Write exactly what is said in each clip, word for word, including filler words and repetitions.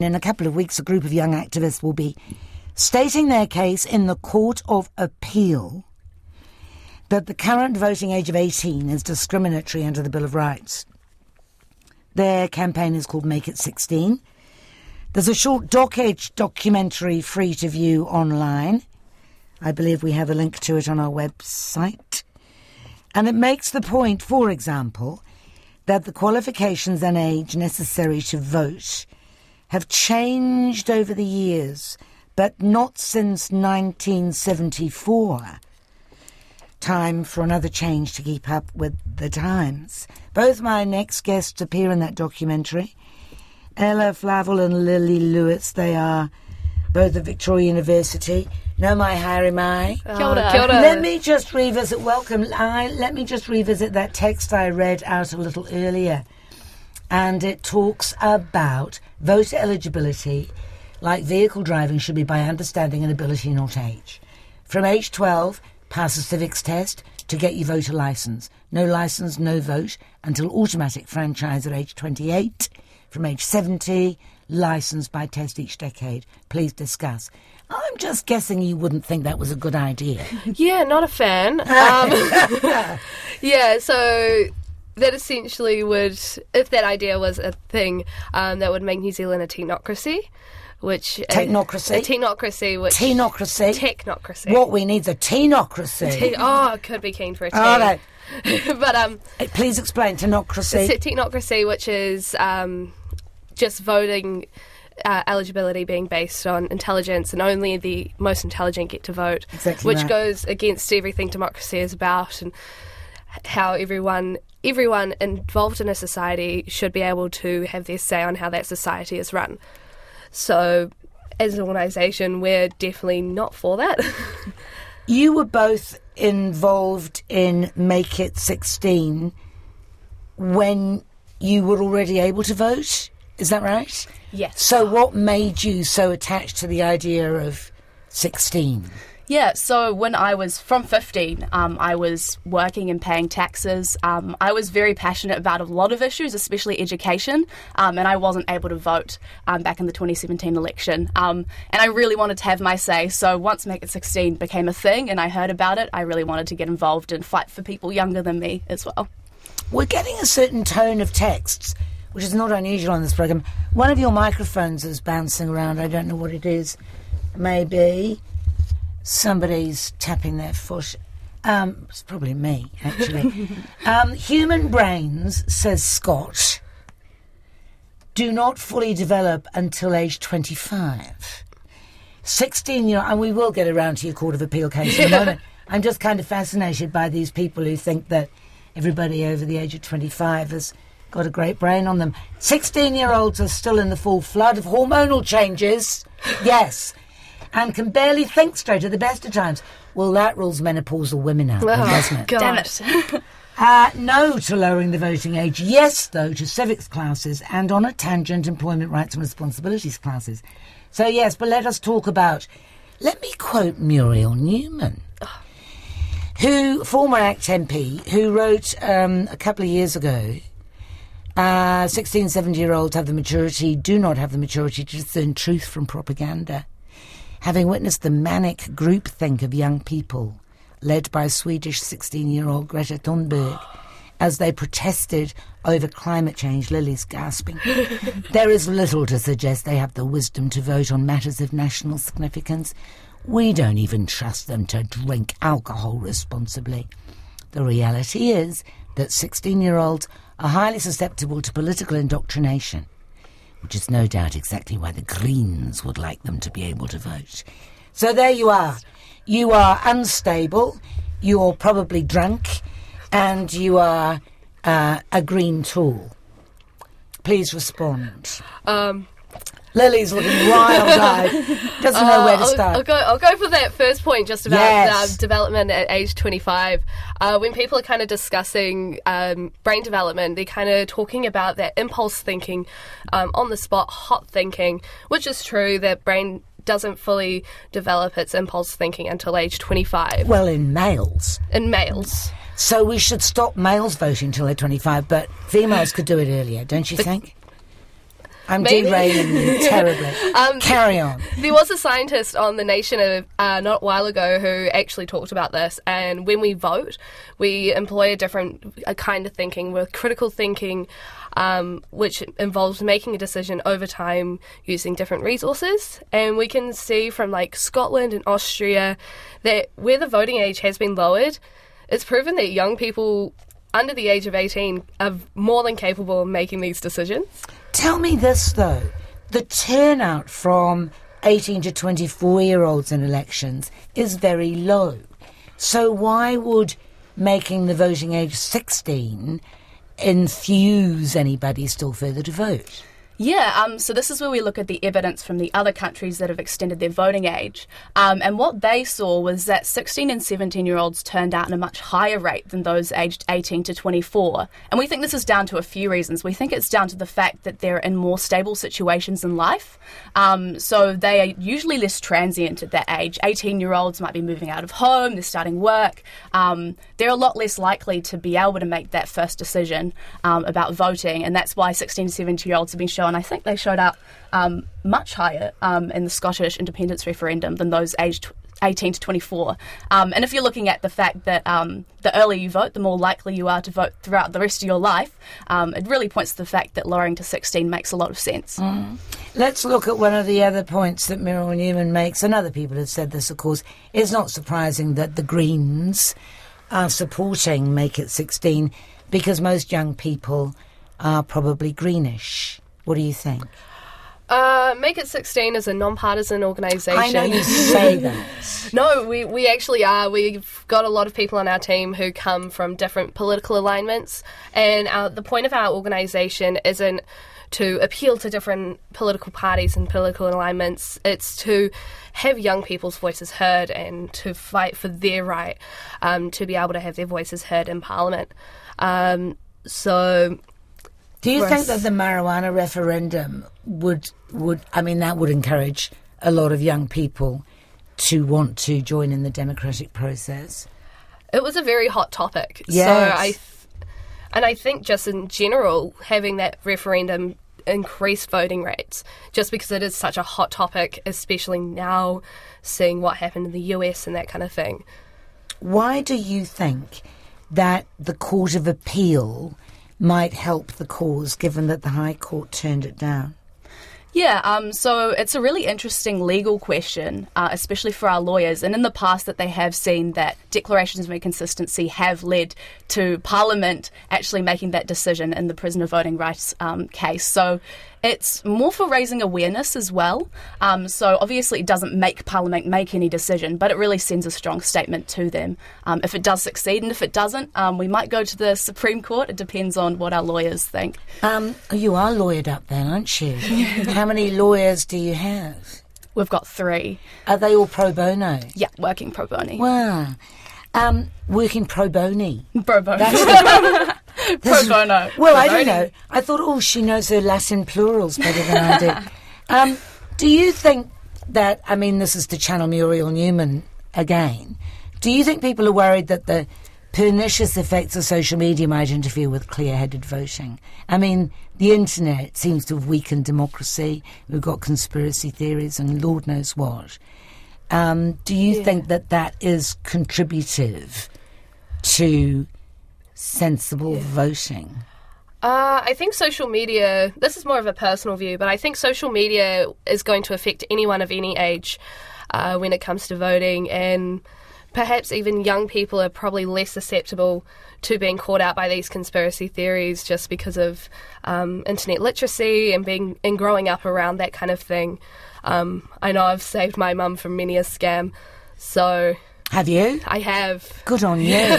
In a couple of weeks, a group of young activists will be stating their case in the Court of Appeal that the current voting age of eighteen is discriminatory under the Bill of Rights. Their campaign is called Make It sixteen. There's a short Doc Age documentary free to view online. I believe we have a link to it on our website. And it makes the point, for example, that the qualifications and age necessary to vote have changed over the years, but not since nineteen seventy-four. Time for another change to keep up with the times. Both my next guests appear in that documentary. Ella Flavel and Lily Lewis, they are both at Victoria University. No mai haere mai. Oh, kia ora. Kia ora. Let me just revisit, welcome, I, let me just revisit that text I read out a little earlier. And it talks about voter eligibility, like vehicle driving, should be by understanding and ability, not age. From age twelve, pass a civics test to get your voter licence. No licence, no vote until automatic franchise at age twenty-eight. From age seventy, licence by test each decade. Please discuss. I'm just guessing you wouldn't think that was a good idea. Yeah, not a fan. Um, yeah, so that essentially would, if that idea was a thing, um, that would make New Zealand a technocracy. Which Technocracy? A, a technocracy. Which Technocracy? Technocracy. What we need is a tenocracy. Te- oh, could be keen for a tea. All right. But, um... Please explain tenocracy. Technocracy, which is um, just voting uh, eligibility being based on intelligence, and only the most intelligent get to vote. Exactly Which right. goes against everything democracy is about, and how everyone everyone involved in a society should be able to have their say on how that society is run. So, as an organisation, we're definitely not for that. You were both involved in Make It sixteen when you were already able to vote, is that right? Yes. So what made you so attached to the idea of sixteen? Yeah, so when I was from fifteen, um, I was working and paying taxes. Um, I was very passionate about a lot of issues, especially education, um, and I wasn't able to vote um, back in the twenty seventeen election. Um, and I really wanted to have my say, so once Make It sixteen became a thing and I heard about it, I really wanted to get involved and fight for people younger than me as well. We're getting a certain tone of texts, which is not unusual on this programme. One of your microphones is bouncing around. I don't know what it is. Maybe somebody's tapping their foot. Um, it's probably me, actually. um, human brains, says Scott, do not fully develop until age twenty-five. sixteen-year-old, and we will get around to your Court of Appeal case in a moment. I'm just kind of fascinated by these people who think that everybody over the age of twenty-five has got a great brain on them. sixteen-year-olds are still in the full flood of hormonal changes. Yes. And can barely think straight at the best of times. Well, that rules menopausal women out, Oh, doesn't it? God. Damn it. Uh, no to lowering the voting age. Yes, though, to civics classes, and on a tangent, employment rights and responsibilities classes. So, yes, but let us talk about... Let me quote Muriel Newman, who, former ACT M P, who wrote um, a couple of years ago, uh, sixteen, seventeen-year-olds have the maturity, do not have the maturity to discern truth from propaganda. Having witnessed the manic groupthink of young people, led by Swedish sixteen-year-old Greta Thunberg, as they protested over climate change, Lily's gasping, there is little to suggest they have the wisdom to vote on matters of national significance. We don't even trust them to drink alcohol responsibly. The reality is that sixteen-year-olds are highly susceptible to political indoctrination, which is no doubt exactly why the Greens would like them to be able to vote. So there you are. You are unstable, you're probably drunk, and you are uh, a green tool. Please respond. Um... Lily's looking wild-eyed, doesn't know Uh, where to I'll, start. I'll go. I'll go for that first point, just about Yes. um, development at age twenty-five. Uh, when people are kind of discussing um, brain development, they're kind of talking about that impulse thinking, um, on the spot, hot thinking, which is true. That brain doesn't fully develop its impulse thinking until age twenty-five. Well, in males. In males. So we should stop males voting till they're twenty-five, but females could do it earlier, don't you think? I'm Maybe. derailing you terribly. Um, Carry on. There was a scientist on The Nation uh, not a while ago who actually talked about this, and when we vote, we employ a different a kind of thinking, with critical thinking, um, which involves making a decision over time using different resources. And we can see from like Scotland and Austria that where the voting age has been lowered, it's proven that young people under the age of eighteen are more than capable of making these decisions. Tell me this, though. The turnout from eighteen to twenty-four-year-olds in elections is very low. So why would making the voting age sixteen enthuse anybody still further to vote? Yeah, um, so this is where we look at the evidence from the other countries that have extended their voting age. Um, and what they saw was that sixteen and seventeen-year-olds turned out in a much higher rate than those aged eighteen to twenty-four. And we think this is down to a few reasons. We think it's down to the fact that they're in more stable situations in life. Um, so they are usually less transient at that age. eighteen-year-olds might be moving out of home, they're starting work. Um, they're a lot less likely to be able to make that first decision um, about voting. And that's why sixteen and seventeen-year-olds have been shown, and I think they showed up um, much higher um, in the Scottish independence referendum than those aged eighteen to twenty-four. Um, and if you're looking at the fact that um, the earlier you vote, the more likely you are to vote throughout the rest of your life, um, it really points to the fact that lowering to sixteen makes a lot of sense. Mm. Let's look at one of the other points that Muriel Newman makes, and other people have said this, of course. It's not surprising that the Greens are supporting Make It sixteen, because most young people are probably greenish. What do you think? Uh, Make It sixteen is a non-partisan organisation. I know you say that. No, we, we actually are. We've got a lot of people on our team who come from different political alignments, and our, the point of our organisation isn't to appeal to different political parties and political alignments. It's to have young people's voices heard and to fight for their right um, to be able to have their voices heard in Parliament. Um, so... Do you Yes. think that the marijuana referendum would, would, I mean, that would encourage a lot of young people to want to join in the democratic process? It was a very hot topic. Yes. So I, th- and I think just in general, having that referendum increased voting rates, just because it is such a hot topic, especially now seeing what happened in the U S and that kind of thing. Why do you think that the Court of Appeal might help the cause, given that the High Court turned it down? Yeah, um, so it's a really interesting legal question, uh, especially for our lawyers. And in the past that they have seen that declarations of inconsistency have led to Parliament actually making that decision in the prisoner voting rights um, case. So it's more for raising awareness as well. Um, so obviously it doesn't make Parliament make any decision, but it really sends a strong statement to them. Um, if it does succeed, and if it doesn't, um, we might go to the Supreme Court. It depends on what our lawyers think. Um, you are lawyered up then, aren't you? How many lawyers do you have? We've got three. Are they all pro bono? Yeah, working pro bono. Wow. Um, working pro boni. Pro bono. That's the, Pro bono. Well, Pro I don't bono. know. I thought, oh, she knows her Latin plurals better than I do. Um, do you think that, I mean, this is to channel Muriel Newman again, do you think people are worried that the pernicious effects of social media might interfere with clear-headed voting? I mean, the internet seems to have weakened democracy. We've got conspiracy theories and Lord knows what. Um, do you Yeah. think that that is contributive to sensible voting? Uh, I think social media, this is more of a personal view, but I think social media is going to affect anyone of any age uh, when it comes to voting, and perhaps even young people are probably less susceptible to being caught out by these conspiracy theories just because of um, internet literacy and being and growing up around that kind of thing. Um, I know I've saved my mum from many a scam, so Have you? I have. Good on you.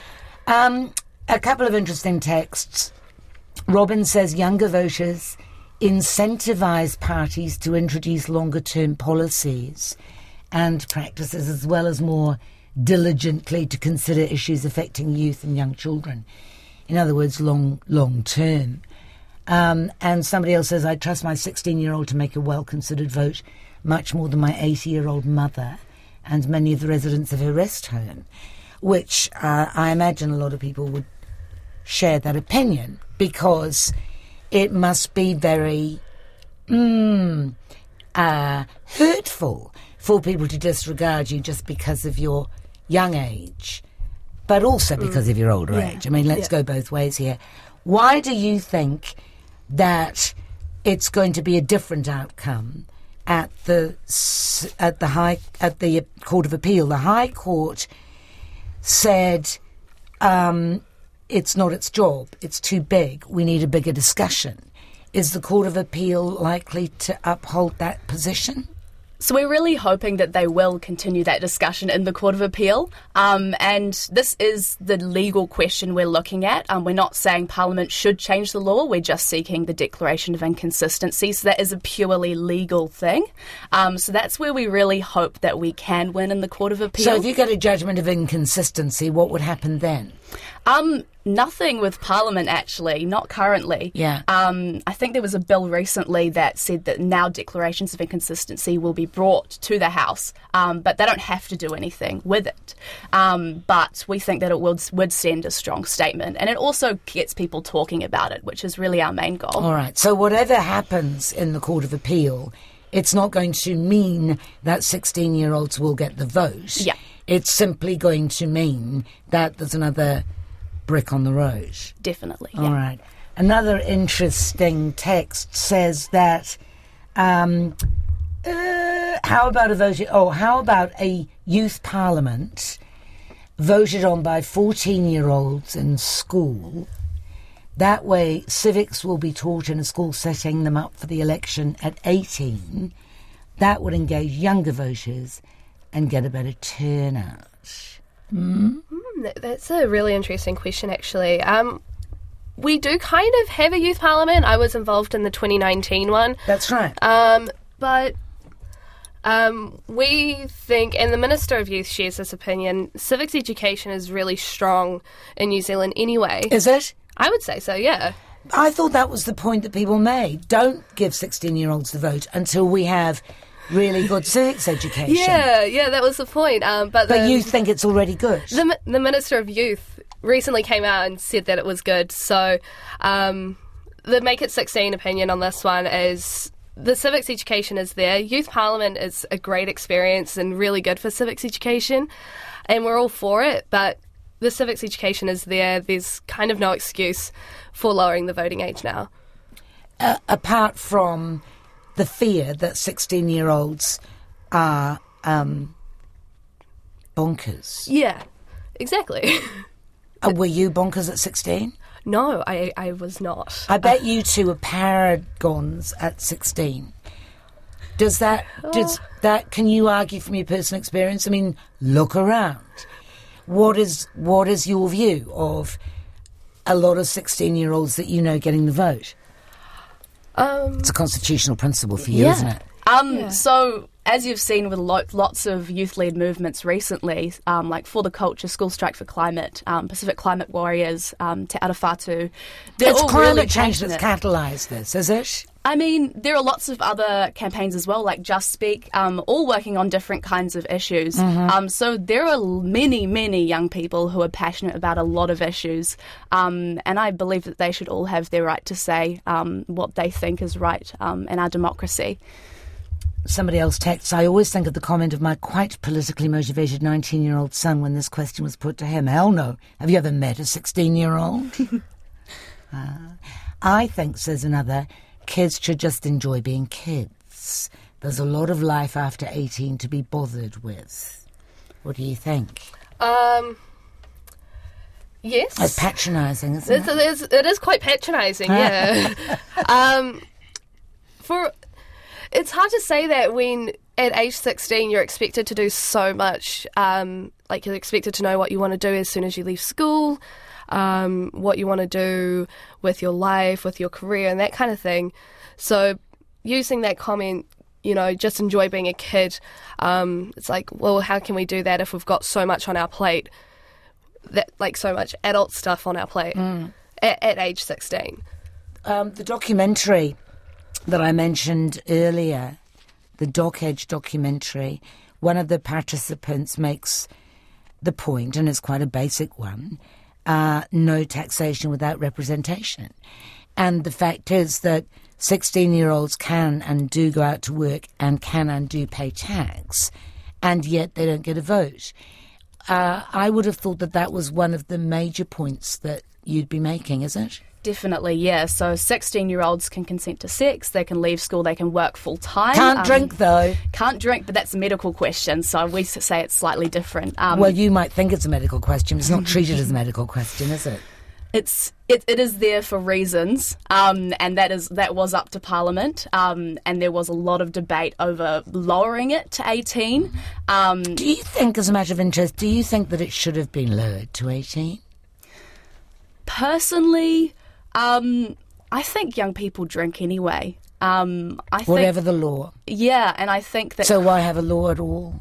um, a couple of interesting texts. Robin says younger voters incentivise parties to introduce longer-term policies and practices, as well as more diligently to consider issues affecting youth and young children. In other words, long, long term. Um, and somebody else says, I trust my sixteen-year-old to make a well-considered vote much more than my eighty-year-old mother and many of the residents of her rest home, which uh, I imagine a lot of people would share that opinion, because it must be very mm, uh, hurtful for people to disregard you just because of your young age, but also because mm. of your older yeah. age. I mean, let's yeah. go both ways here. Why do you think that it's going to be a different outcome at the at the high at the Court of Appeal? The High Court said um, it's not its job. It's too big. We need a bigger discussion. Is the Court of Appeal likely to uphold that position? So we're really hoping that they will continue that discussion in the Court of Appeal. Um, and this is the legal question we're looking at. Um, we're not saying Parliament should change the law. We're just seeking the declaration of inconsistency. So that is a purely legal thing. Um, so that's where we really hope that we can win in the Court of Appeal. So if you get a judgment of inconsistency, what would happen then? Um, nothing with Parliament, actually, not currently. Yeah. Um, I think there was a bill recently that said that now declarations of inconsistency will be brought to the House, um, but they don't have to do anything with it. Um, but we think that it would, would send a strong statement, and it also gets people talking about it, which is really our main goal. All right. So whatever happens in the Court of Appeal, it's not going to mean that sixteen-year-olds will get the vote. Yeah. It's simply going to mean that there's another brick on the road. Definitely, yeah. All right. Another interesting text says that, um, uh, how about a vote? Oh, how about a youth parliament voted on by fourteen-year-olds in school? That way, civics will be taught in a school setting them up for the election at eighteen. That would engage younger voters and get a better turnout. Mm? Mm, that's a really interesting question, actually. Um, we do kind of have a youth parliament. I was involved in the twenty nineteen one. That's right. Um, but um, we think, and the Minister of Youth shares this opinion, civics education is really strong in New Zealand anyway. Is it? I would say so, yeah. I thought that was the point that people made. Don't give sixteen-year-olds the vote until we have really good civics education. Yeah, yeah, that was the point. Um, but but the, you think it's already good? The, the Minister of Youth recently came out and said that it was good. So um, the Make It sixteen opinion on this one is the civics education is there. Youth Parliament is a great experience and really good for civics education, and we're all for it, but the civics education is there. There's kind of no excuse for lowering the voting age now. Uh, apart from the fear that sixteen-year-olds are um, bonkers. Yeah, exactly. uh, were you bonkers at sixteen? No, I, I was not. I bet you two were paragons at sixteen. Does that, oh. does that, can you argue from your personal experience? I mean, look around. What is what is your view of a lot of sixteen-year-olds that you know getting the vote? Um, it's a constitutional principle for you, yeah. isn't it? Um, yeah. So, as you've seen with lo- lots of youth-led movements recently, um, like For the Culture, School Strike for Climate, um, Pacific Climate Warriors, um, Te Arawhatu, they're it's all climate really change passionate. that's catalysed this, is it? I mean, there are lots of other campaigns as well, like Just Speak, um, all working on different kinds of issues. Mm-hmm. Um, so there are many, many young people who are passionate about a lot of issues, um, and I believe that they should all have their right to say um, what they think is right um, in our democracy. Somebody else texts, I always think of the comment of my quite politically motivated nineteen-year-old son when this question was put to him. Hell no. Have you ever met a sixteen-year-old? uh, I think, says another, kids should just enjoy being kids. There's a lot of life after eighteen to be bothered with. What do you think? Um, yes. It's patronising, isn't it's, it? It is, it is quite patronising, yeah. um, for it's hard to say that when at age sixteen you're expected to do so much. Um, like you're expected to know what you want to do as soon as you leave school, um, what you want to do with your life, with your career, and that kind of thing. So using that comment, you know, just enjoy being a kid, um, it's like, well, how can we do that if we've got so much on our plate, that like so much adult stuff on our plate mm. at, at age sixteen? Um, the documentary that I mentioned earlier, the Doc Edge documentary, one of the participants makes the point, and it's quite a basic one, uh, no taxation without representation. And the fact is that sixteen-year-olds can and do go out to work and can and do pay tax, and yet they don't get a vote. Uh, I would have thought that that was one of the major points that you'd be making, is it? Definitely, yeah. So sixteen-year-olds can consent to sex, they can leave school, they can work full-time. Can't um, drink, though. Can't drink, but that's a medical question, so we say it's slightly different. Um, Well, you might think it's a medical question. It's not treated as a medical question, is it? It's it, it is there for reasons, um, and that is that was up to Parliament, um, and there was a lot of debate over lowering it to eighteen. Um, Do you think, as a matter of interest, do you think that it should have been lowered to eighteen? Personally, um, I think young people drink anyway. Um, I think, Whatever the law. yeah, and I think that So why have a law at all?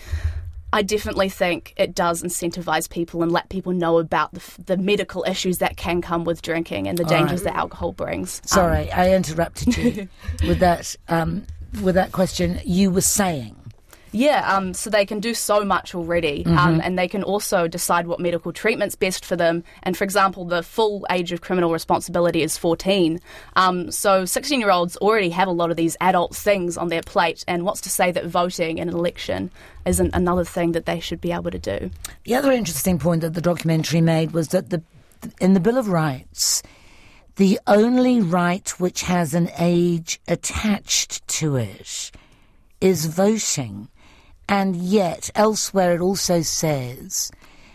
I definitely think it does incentivise people and let people know about the, f- the medical issues that can come with drinking and the All dangers right. that alcohol brings. Um, Sorry, I interrupted you with that. Um, with that question, you were saying. Yeah, um, so they can do so much already, Mm-hmm. um, and they can also decide what medical treatment's best for them. And for example, the full age of criminal responsibility is fourteen. Um, so sixteen-year-olds already have a lot of these adult things on their plate, and what's to say that voting in an election isn't another thing that they should be able to do? The other interesting point that the documentary made was that the in the Bill of Rights, the only right which has an age attached to it is voting. And yet, elsewhere it also says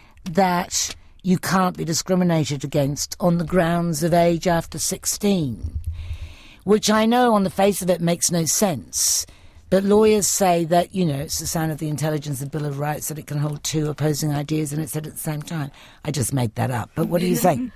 that you can't be discriminated against on the grounds of age after sixteen, which I know on the face of it makes no sense. But lawyers say that, you know, it's the sign of the intelligence of the Bill of Rights that it can hold two opposing ideas and it's said at the same time. I just made that up. But what do you think?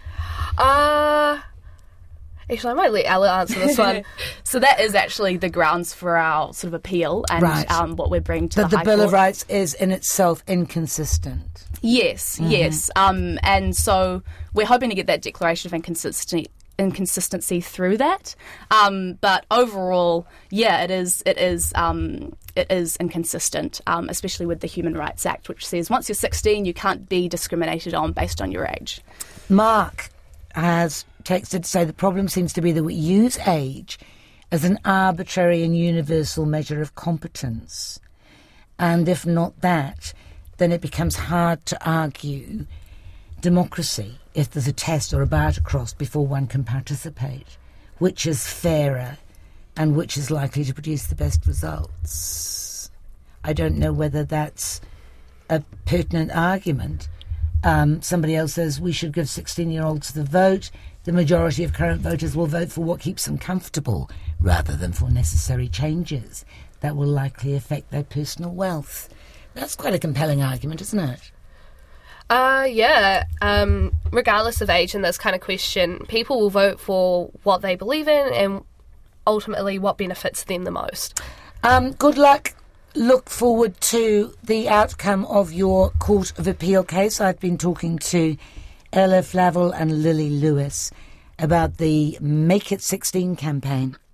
Uh, actually, I might let Ella answer this one. So that is actually the grounds for our sort of appeal and Right. um, what we're bringing to That the the High Bill Court. of Rights is in itself inconsistent. Yes, yes. Um, and so we're hoping to get that declaration of inconsistency inconsistency through that. Um, but overall, yeah, it is it is um, it is inconsistent, um, especially with the Human Rights Act, which says once you're sixteen, you can't be discriminated on based on your age. Mark has texted to say the problem seems to be that we use age as an arbitrary and universal measure of competence. And if not that, then it becomes hard to argue democracy if there's a test or a bar to cross before one can participate, which is fairer and which is likely to produce the best results. I don't know whether that's a pertinent argument. Um, somebody else says we should give sixteen-year-olds the vote. The majority of current voters will vote for what keeps them comfortable rather than for necessary changes that will likely affect their personal wealth. That's quite a compelling argument, isn't it? Uh, yeah. Um, regardless of age in this kind of question, people will vote for what they believe in and ultimately what benefits them the most. Um, good luck. Look forward to the outcome of your Court of Appeal case. I've been talking to Ella Flavel and Lily Lewis about the Make It sixteen campaign.